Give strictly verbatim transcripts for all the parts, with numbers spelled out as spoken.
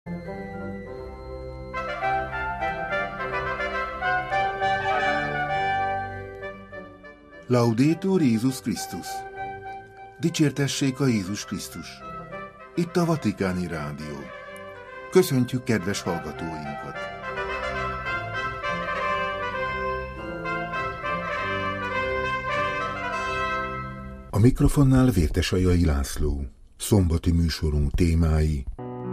Laudetur Jézus Krisztus! Dicsértessék a Jézus Krisztus! Itt a Vatikáni Rádió. Köszöntjük kedves hallgatóinkat! A mikrofonnál Vértesajai László. Szombati műsorunk témái: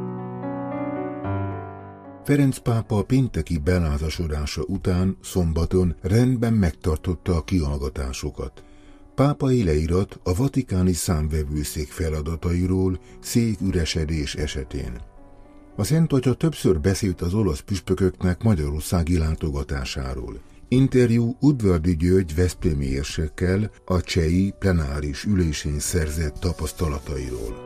Ferenc pápa pénteki belázasodása után szombaton rendben megtartotta a kihallgatásokat. Pápai leírat a vatikáni számvevőszék feladatairól széküresedés esetén. A Szent Atya többször beszélt az olasz püspököknek magyarországi látogatásáról. Interjú Udvardi György veszprémi érsekkel a csehi plenáris ülésén szerzett tapasztalatairól.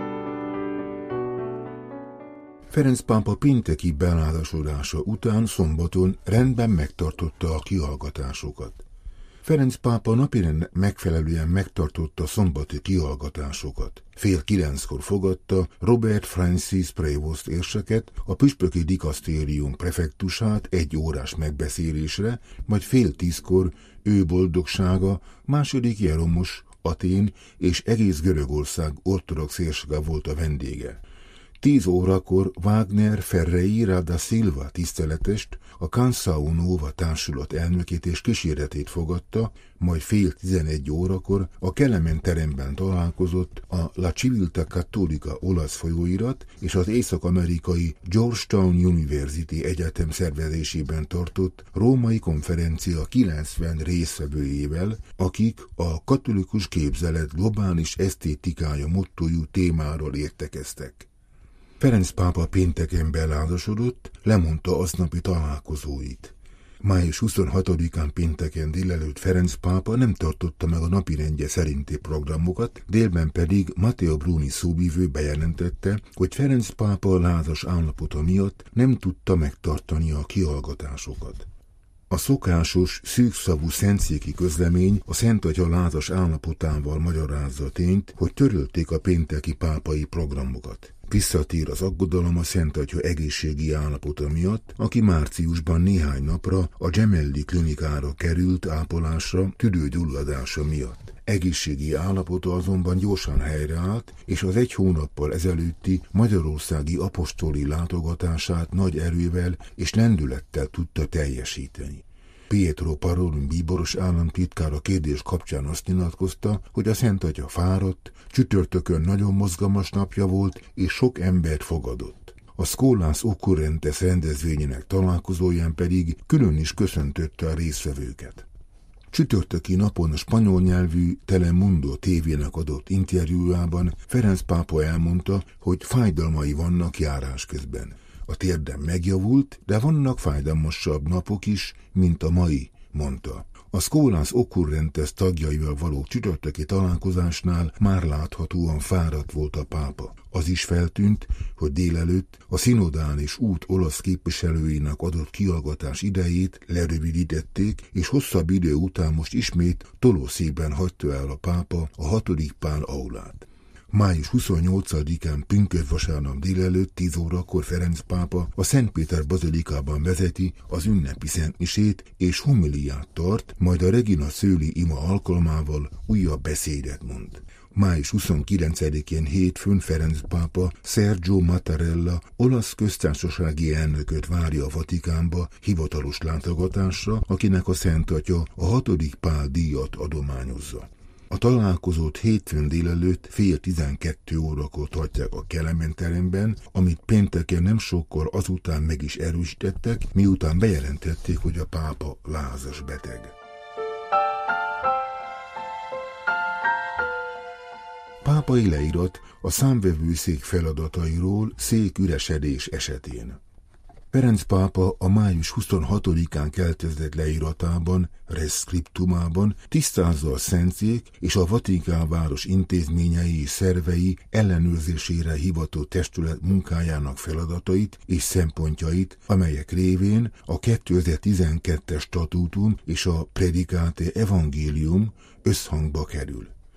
Ferenc pápa pénteki belázasodása után szombaton rendben megtartotta a kihallgatásokat. Ferenc pápa napirend megfelelően megtartotta szombati kihallgatásokat. Fél kilenckor fogadta Robert Francis Prévost érseket, a püspöki dikasztérium prefektusát egy órás megbeszélésre, majd fél tízkor ő boldogsága második Jeromos, Atén és egész Görögország ortodox érseke volt a vendége. Tíz órakor Wagner Ferreira da Silva tiszteletest, a Canção Nova társulat elnökét és kíséretét fogadta, majd fél tizenegy órakor a Kelemen teremben találkozott a La Civiltà Cattolica olasz folyóirat és az észak-amerikai Georgetown University Egyetem szervezésében tartott római konferencia kilencven résztvevőjével, akik a katolikus képzelet globális esztétikája mottójú témáról értekeztek. Ferenc pápa pénteken belázasodott, lemondta aznapi találkozóit. május huszonhatodikán pénteken délelőtt Ferenc pápa nem tartotta meg a napirendje szerinti programokat, délben pedig Matteo Bruni szóvivő bejelentette, hogy Ferenc pápa lázas állapota miatt nem tudta megtartani a kihallgatásokat. A szokásos, szűkszavú szentszéki közlemény a Szent Atya lázas állapotával magyarázza tényt, hogy törölték a pénteki pápai programokat. Visszatér az aggodalom a Szent Atya egészségi állapota miatt, aki márciusban néhány napra a Gemelli klinikára került ápolásra tüdőgyulladása miatt. Egészségi állapota azonban gyorsan helyreállt, és az egy hónappal ezelőtti magyarországi apostoli látogatását nagy erővel és lendülettel tudta teljesíteni. Pietro Parolin bíboros államtitkár a kérdés kapcsán azt nyilatkozta, hogy a Szent Atya fáradt, csütörtökön nagyon mozgalmas napja volt, és sok embert fogadott. A Scholas Occurrentes rendezvényének találkozóján pedig külön is köszöntötte a résztvevőket. Csütörtöki napon a spanyol nyelvű Telemundo tévének adott interjújában Ferenc pápa elmondta, hogy fájdalmai vannak járás közben. A térdem megjavult, de vannak fájdalmasabb napok is, mint a mai, mondta. A Scholas Occurrentes tagjaival való csütörtöki találkozásnál már láthatóan fáradt volt a pápa. Az is feltűnt, hogy délelőtt a szinodális út olasz képviselőinek adott kihallgatás idejét lerövidítették, és hosszabb idő után most ismét Toloszében hagyta el a pápa a hatodik Pál aulát. május huszonnyolcadikán pünkösd-vasárnap délelőtt tíz órakor Ferenc pápa a Szent Péter bazilikában vezeti az ünnepi szentmisét és homiliát tart, majd a Regina Coeli ima alkalmával újabb beszédet mond. május huszonkilencedikén hétfőn Ferenc pápa Sergio Mattarella olasz köztársasági elnököt várja a Vatikánba hivatalos látogatásra, akinek a Szent Atya a hatodik Pál díjat adományozza. A találkozót hétfőn délelőtt fél tizenkettő órakor tartják a Kelemen teremben, amit pénteken nem sokkor azután meg is erősítettek, miután bejelentették, hogy a pápa lázas beteg. Pápai leírat a számvevőszék feladatairól széküresedés esetén. Ferenc pápa a május huszonhatodikán keltezett leíratában, reszkriptumában tisztázza a szentszék és a Vatikán város intézményei és szervei ellenőrzésére hivatott testület munkájának feladatait és szempontjait, amelyek révén a kétezer-tizenkettes statútum és a Predicate Evangelium összhangba kerül.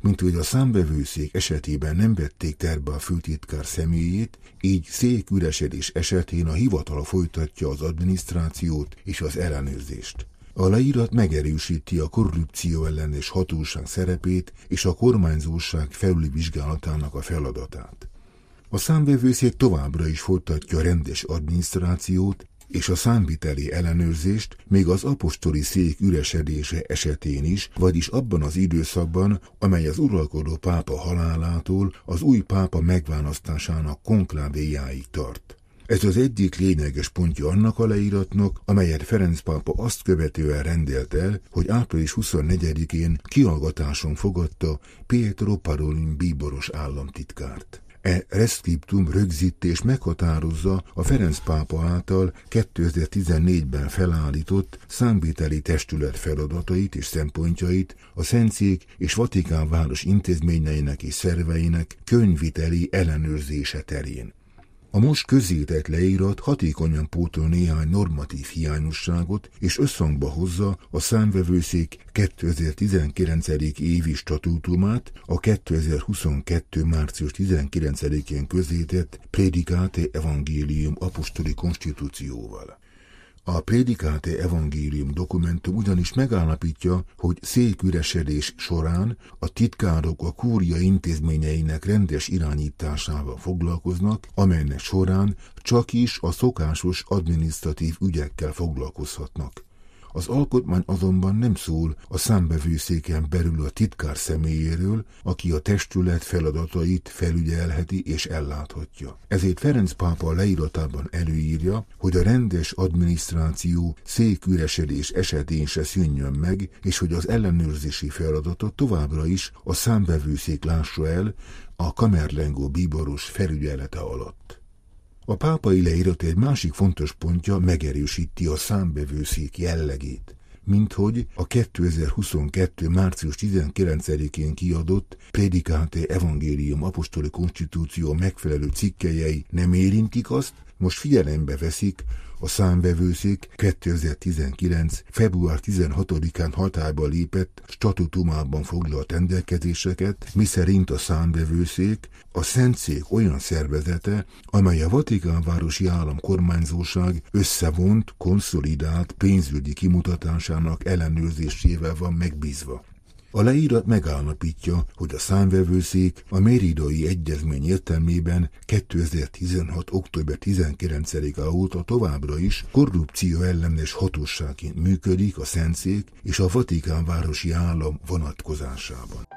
mint hogy a számvevőszék esetében nem vették terbe a főtitkár személyét, így széküresedés esetén a hivatal folytatja az adminisztrációt és az ellenőrzést. A leírat megerősíti a korrupció ellenes hatóság szerepét és a kormányzóság felülvizsgálatának a feladatát. A számvevőszék továbbra is folytatja a rendes adminisztrációt és a számviteli ellenőrzést, még az apostoli szék üresedése esetén is, vagyis abban az időszakban, amely az uralkodó pápa halálától az új pápa megválasztásának konklávéjáig tart. Ez az egyik lényeges pontja annak a leíratnak, amelyet Ferenc pápa azt követően rendelt el, hogy április huszonnegyedikén kihallgatáson fogadta Pietro Parolin bíboros államtitkárt. E reszkriptum rögzítés meghatározza a Ferenc pápa által kétezer-tizennégyben felállított számviteli testület feladatait és szempontjait a Szentszék és Vatikán város intézményeinek és szerveinek könyvviteli ellenőrzése terén. A most közzétett leírat hatékonyan pótol néhány normatív hiányosságot és összhangba hozza a számvevőszék kétezer-tizenkilencedik évi statútumát a kétezer-huszonkettő március tizenkilencedikén közzétett Praedicate Evangelium apostoli konstitúcióval. A Praedicate Evangelium dokumentum ugyanis megállapítja, hogy széküresedés során a titkárok a kúria intézményeinek rendes irányításával foglalkoznak, amelynek során csak is a szokásos adminisztratív ügyekkel foglalkozhatnak. Az alkotmány azonban nem szól a számvevőszéken belül a titkár személyéről, aki a testület feladatait felügyelheti és elláthatja. Ezért Ferenc pápa leíratában előírja, hogy a rendes adminisztráció széküresedés esetén se szűnjön meg, és hogy az ellenőrzési feladatot továbbra is a számvevőszék lássa el a Camerlengo bíboros felügyelete alatt. A pápai leírat egy másik fontos pontja megerősíti a számvevőszék jellegét, minthogy a kétezer-huszonkettő március tizenkilencedikén kiadott Praedicate Evangelium apostoli konstitúció megfelelő cikkelyei nem érintik azt, most figyelembe veszik a számvevőszék kétezer-tizenkilenc. február tizenhatodikán hatályba lépett statutumában foglalt rendelkezéseket, miszerint a számvevőszék a Szentszék olyan szervezete, amely a Vatikánvárosi Állam kormányzóság összevont, konszolidált pénzügyi kimutatásának ellenőrzésével van megbízva. A leírat megállapítja, hogy a számvevőszék a Méridai Egyezmény értelmében kétezer-tizenhat. október tizenkilencedike óta továbbra is korrupció ellenes hatóságként működik a Szentszék és a Vatikánvárosi Állam vonatkozásában.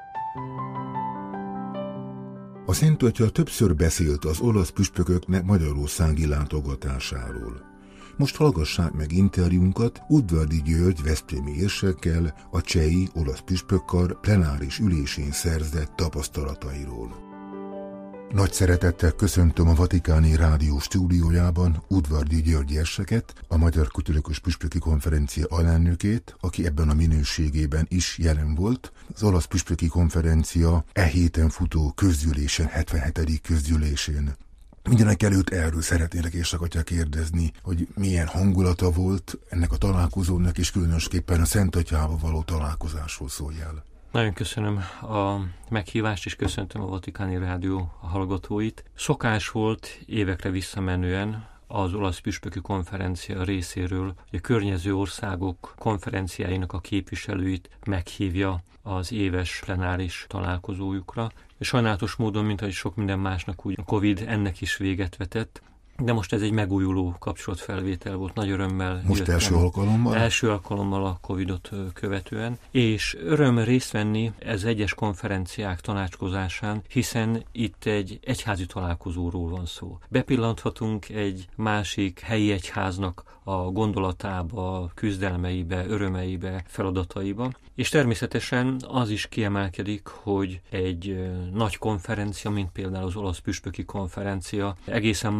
A Szent Atya többször beszélt az olasz püspököknek magyarországi látogatásáról. Most hallgassák meg interjúnkat Udvardy György veszprémi érsekkel a csehi olasz püspökkar plenáris ülésén szerzett tapasztalatairól. Nagy szeretettel köszöntöm a Vatikáni Rádió stúdiójában Udvardy György érseket, a Magyar Katolikus Püspöki Konferencia alelnökét, aki ebben a minőségében is jelen volt. Az olasz püspöki konferencia e héten futó közgyűlésen, hetvenhetedik közgyűlésén. Mindenek előtt erről szeretnélek érsek kérdezni, hogy milyen hangulata volt ennek a találkozónak, és különösképpen a Szent Atyával való találkozásról szóljál. Nagyon köszönöm a meghívást, és köszöntöm a Vatikáni Rádió hallgatóit. Szokás volt évekre visszamenően az olasz püspöki konferencia részéről, hogy a környező országok konferenciáinak a képviselőit meghívja az éves plenáris találkozójukra. És sajnálatos módon, mint ahogy sok minden másnak, úgy a Covid ennek is véget vetett, de most ez egy megújuló kapcsolatfelvétel volt, nagy örömmel. Most jöttem, első alkalommal? Első alkalommal a Covidot követően, és öröm részt venni ez egyes konferenciák tanácskozásán, hiszen itt egy egyházi találkozóról van szó. Bepillanthatunk egy másik helyi egyháznak a gondolatába, küzdelmeibe, örömeibe, feladataiba, és természetesen az is kiemelkedik, hogy egy nagy konferencia, mint például az olasz püspöki konferencia, egészen más szisztémát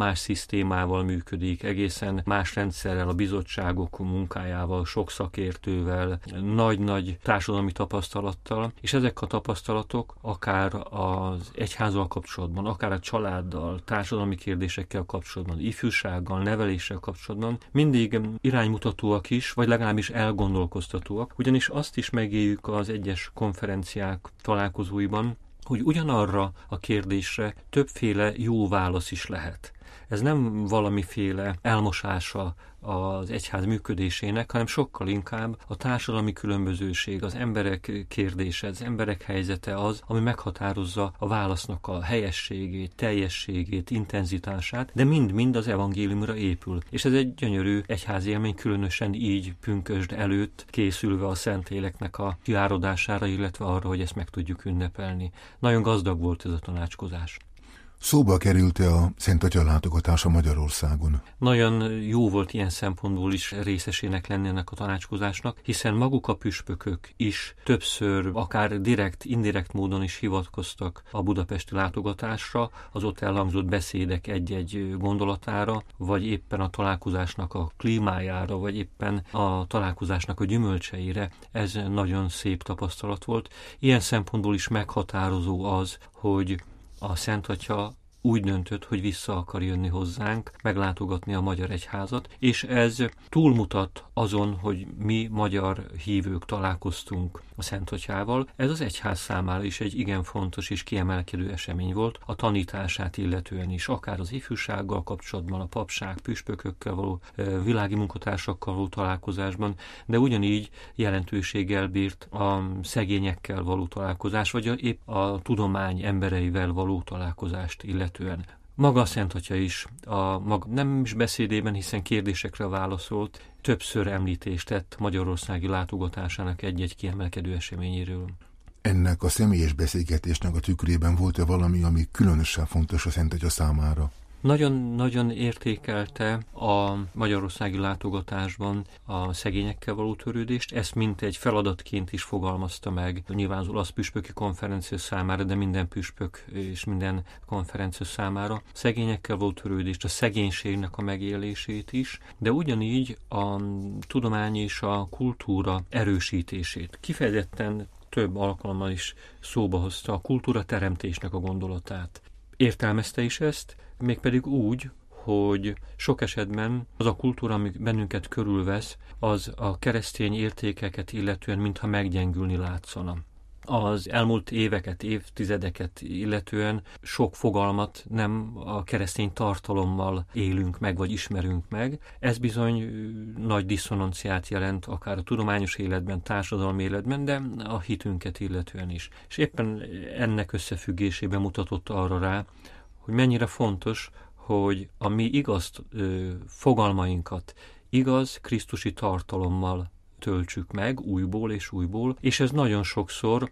témával működik, egészen más rendszerrel, a bizottságok munkájával, sok szakértővel, nagy-nagy társadalmi tapasztalattal, és ezek a tapasztalatok akár az egyházzal kapcsolatban, akár a családdal, társadalmi kérdésekkel kapcsolatban, ifjúsággal, neveléssel kapcsolatban mindig iránymutatóak is, vagy legalábbis elgondolkoztatóak, ugyanis azt is megéljük az egyes konferenciák találkozóiban, hogy ugyanarra a kérdésre többféle jó válasz is lehet. Ez nem valamiféle elmosása az egyház működésének, hanem sokkal inkább a társadalmi különbözőség, az emberek kérdése, az emberek helyzete az, ami meghatározza a válasznak a helyességét, teljességét, intenzitását, de mind-mind az evangéliumra épül. És ez egy gyönyörű egyházi élmény, különösen így pünkösd előtt készülve a Szentléleknek a kiáradására, illetve arra, hogy ezt meg tudjuk ünnepelni. Nagyon gazdag volt ez a tanácskozás. Szóba került-e a Szent Atya látogatása Magyarországon? Nagyon jó volt ilyen szempontból is részesének lenni ennek a tanácskozásnak, hiszen maguk a püspökök is többször, akár direkt, indirekt módon is hivatkoztak a budapesti látogatásra, az ott elhangzott beszédek egy-egy gondolatára, vagy éppen a találkozásnak a klímájára, vagy éppen a találkozásnak a gyümölcseire. Ez nagyon szép tapasztalat volt. Ilyen szempontból is meghatározó az, hogy a Szent Atya úgy döntött, hogy vissza akar jönni hozzánk, meglátogatni a magyar egyházat, és ez túlmutat azon, hogy mi magyar hívők találkoztunk a Szent Atyával. Ez az egyház számára is egy igen fontos és kiemelkedő esemény volt, a tanítását illetően is, akár az ifjúsággal kapcsolatban, a papság, püspökökkel való, világi munkatársakkal való találkozásban, de ugyanígy jelentőséggel bírt a szegényekkel való találkozás, vagy épp a tudomány embereivel való találkozást illetően. Maga a Szent Atya is, a maga, nem is beszédében, hiszen kérdésekre válaszolt, többször említést tett magyarországi látogatásának egy-egy kiemelkedő eseményéről. Ennek a személyes beszélgetésnek a tükrében volt-e valami, ami különösen fontos a Szent Atya számára? Nagyon-nagyon értékelte a magyarországi látogatásban a szegényekkel való törődést, ezt mint egy feladatként is fogalmazta meg nyilván az olasz püspöki konferencia számára, de minden püspök és minden konferencia számára. Szegényekkel való törődést, a szegénységnek a megélését is, de ugyanígy a tudomány és a kultúra erősítését. Kifejezetten több alkalommal is szóba hozta a kultúra teremtésnek a gondolatát. Értelmezte is ezt, mégpedig úgy, hogy sok esetben az a kultúra, ami bennünket körülvesz, az a keresztény értékeket illetően mintha meggyengülni látszana. Az elmúlt éveket, évtizedeket illetően sok fogalmat nem a keresztény tartalommal élünk meg, vagy ismerünk meg. Ez bizony nagy diszonanciát jelent akár a tudományos életben, társadalmi életben, de a hitünket illetően is. És éppen ennek összefüggésében mutatott arra rá, hogy mennyire fontos, hogy a mi igaz ö, fogalmainkat igaz krisztusi tartalommal töltsük meg újból és újból, és ez nagyon sokszor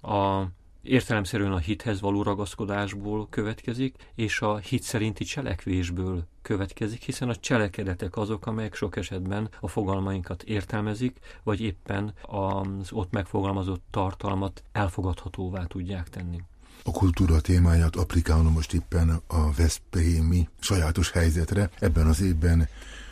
a értelemszerűen a hithez való ragaszkodásból következik, és a hit szerinti cselekvésből következik, hiszen a cselekedetek azok, amelyek sok esetben a fogalmainkat értelmezik, vagy éppen az ott megfogalmazott tartalmat elfogadhatóvá tudják tenni. A kultúra témáját applikálom most éppen a veszprémi sajátos helyzetre. Ebben az évben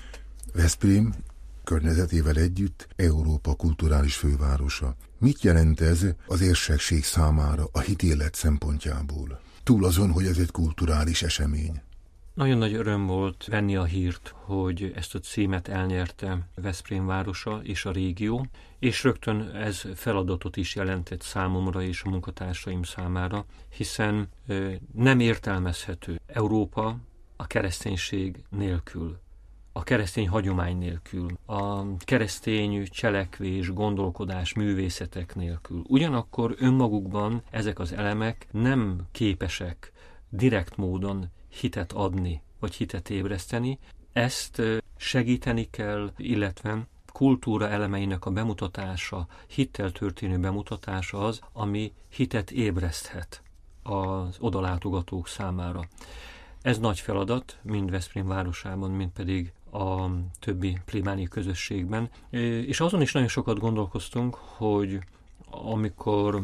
Veszprém környezetével együtt Európa kulturális fővárosa. Mit jelent ez az érsekség számára a hitélet szempontjából? Túl azon, hogy ez egy kulturális esemény. Nagyon nagy öröm volt venni a hírt, hogy ezt a címet elnyerte Veszprém városa és a régió, és rögtön ez feladatot is jelentett számomra és a munkatársaim számára, hiszen nem értelmezhető Európa a kereszténység nélkül, a keresztény hagyomány nélkül, a keresztény cselekvés, gondolkodás, művészetek nélkül. Ugyanakkor önmagukban ezek az elemek nem képesek direkt módon hitet adni, vagy hitet ébreszteni. Ezt segíteni kell, illetve kultúra elemeinek a bemutatása, hittel történő bemutatása az, ami hitet ébreszthet az odalátogatók számára. Ez nagy feladat, mind Veszprém városában, mind pedig a többi plébáni közösségben. És azon is nagyon sokat gondolkoztunk, hogy amikor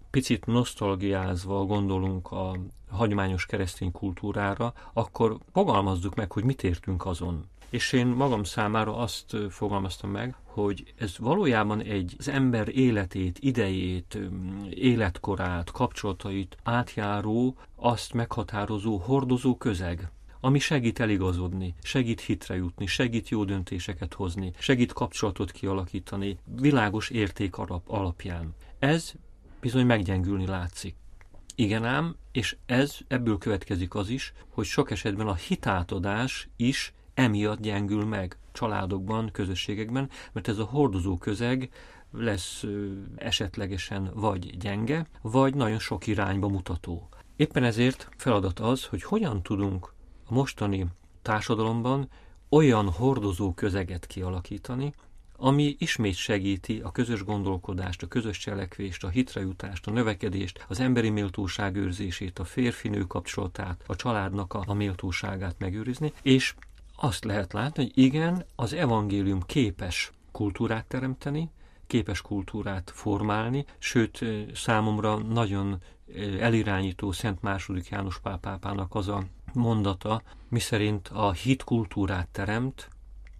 picit nosztalgiázva gondolunk a hagyományos keresztény kultúrára, akkor fogalmazzuk meg, hogy mit értünk azon. És én magam számára azt fogalmaztam meg, hogy ez valójában egy, az ember életét, idejét, életkorát, kapcsolatait átjáró, azt meghatározó, hordozó közeg, ami segít eligazodni, segít hitre jutni, segít jó döntéseket hozni, segít kapcsolatot kialakítani, világos érték alap, alapján. Ez bizony meggyengülni látszik. Igen ám, és ez ebből következik az is, hogy sok esetben a hitátadás is emiatt gyengül meg családokban, közösségekben, mert ez a hordozó közeg lesz esetlegesen vagy gyenge, vagy nagyon sok irányba mutató. Éppen ezért feladat az, hogy hogyan tudunk a mostani társadalomban olyan hordozó közeget kialakítani, ami ismét segíti a közös gondolkodást, a közös cselekvést, a hitrejutást, a növekedést, az emberi méltóság őrzését, a férfi-nő kapcsolatát, a családnak a méltóságát megőrizni, és azt lehet látni, hogy igen, az evangélium képes kultúrát teremteni, képes kultúrát formálni, sőt, számomra nagyon elirányító Szent második János Pál pápának az a mondata, miszerint a hit kultúrát teremt,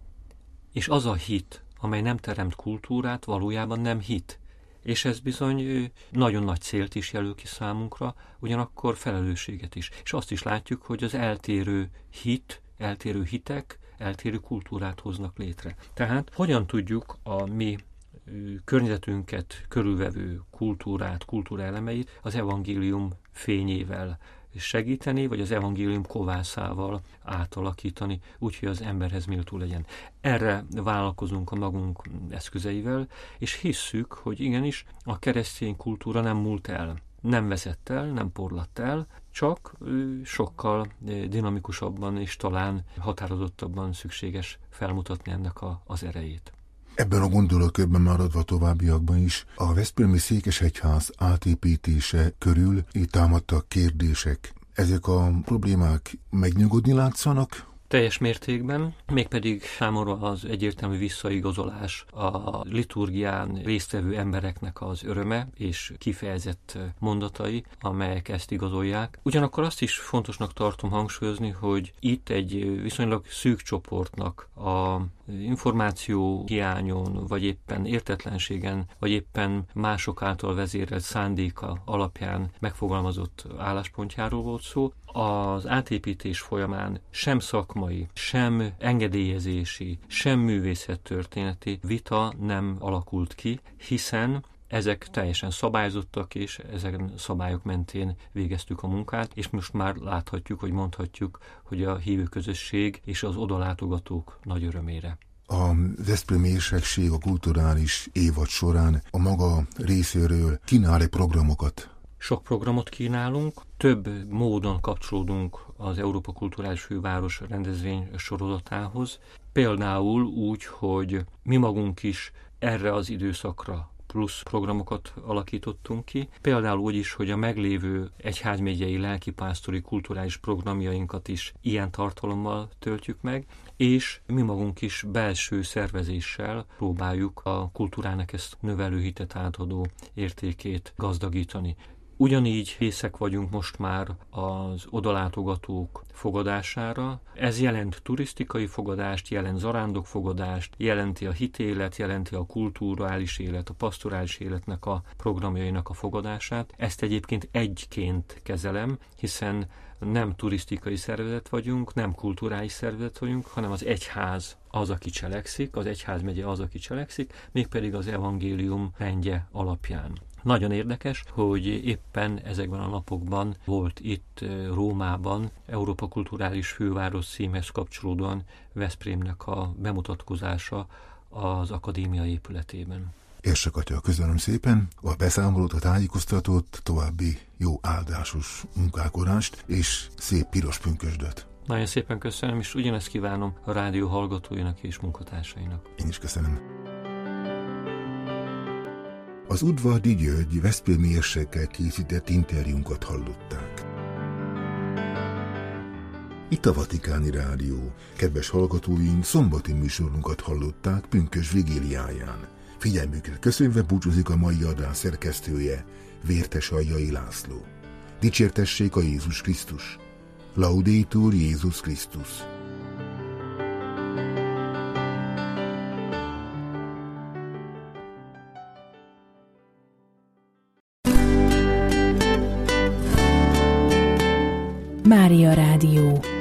és az a hit, amely nem teremt kultúrát, valójában nem hit. És ez bizony nagyon nagy célt is jelöl ki számunkra, ugyanakkor felelősséget is. És azt is látjuk, hogy az eltérő hit, eltérő hitek, eltérő kultúrát hoznak létre. Tehát hogyan tudjuk a mi környezetünket körülvevő kultúrát, kultúraelemeit az evangélium fényével segíteni, vagy az evangélium kovászával átalakítani, úgyhogy az emberhez méltó legyen. Erre vállalkozunk a magunk eszközeivel, és hisszük, hogy igenis a keresztény kultúra nem múlt el, nem veszett el, nem porlatt el, csak sokkal dinamikusabban és talán határozottabban szükséges felmutatni ennek a, az erejét. Ebben a gondolatkörben maradva továbbiakban is a veszprémi székesegyház átépítése körül támadtak kérdések. Ezek a problémák megnyugodni látszanak? Teljes mértékben, mégpedig számomra az egyértelmű visszaigazolás a liturgián résztvevő embereknek az öröme és kifejezett mondatai, amelyek ezt igazolják. Ugyanakkor azt is fontosnak tartom hangsúlyozni, hogy itt egy viszonylag szűk csoportnak a információ hiányon, vagy éppen értetlenségen, vagy éppen mások által vezérelt szándéka alapján megfogalmazott álláspontjáról volt szó. Az átépítés folyamán sem szakmai, sem engedélyezési, sem művészettörténeti vita nem alakult ki, hiszen ezek teljesen szabályozottak, és ezek szabályok mentén végeztük a munkát, és most már láthatjuk, hogy mondhatjuk, hogy a hívő közösség és az odalátogatók nagy örömére. A veszprémi érsekség a kulturális évad során a maga részéről kínál-e programokat? Sok programot kínálunk, több módon kapcsolódunk az Európa Kulturális Főváros rendezvény sorozatához. Például úgy, hogy mi magunk is erre az időszakra plusz programokat alakítottunk ki. Például úgy is, hogy a meglévő egyházmegyei lelkipásztori kulturális programjainkat is ilyen tartalommal töltjük meg, és mi magunk is belső szervezéssel próbáljuk a kultúrának ezt növelő hitet átadó értékét gazdagítani. Ugyanígy készek vagyunk most már az odalátogatók fogadására. Ez jelent turisztikai fogadást, jelent zarándokfogadást, jelenti a hitélet, jelenti a kulturális élet, a pastorális életnek a programjainak a fogadását. Ezt egyébként egyként kezelem, hiszen nem turisztikai szervezet vagyunk, nem kulturális szervezet vagyunk, hanem az egyház az, aki cselekszik, az egyházmegye az, aki cselekszik, mégpedig az evangélium rendje alapján. Nagyon érdekes, hogy éppen ezekben a napokban volt itt Rómában Európa Kulturális Főváros címhez kapcsolódóan Veszprémnek a bemutatkozása az akadémia épületében. Érsek atya, köszönöm szépen a beszámolót, a tájékoztatót, további jó áldásos munkálkodást és szép piros pünkösdöt. Nagyon szépen köszönöm, és ugyanezt kívánom a rádió hallgatóinak és munkatársainak. Én is köszönöm. Az Udvardi György veszprémi érsekkel készített interjúnkat hallották. Itt a Vatikáni Rádió. Kedves hallgatóink, szombati műsorunkat hallották pünkösd vigíliáján. Figyelmüket köszönve búcsúzik a mai adás szerkesztője, Vértesaljai László. Dicsértessék a Jézus Krisztus! Laudetur Jézus Krisztus! Mária Rádió.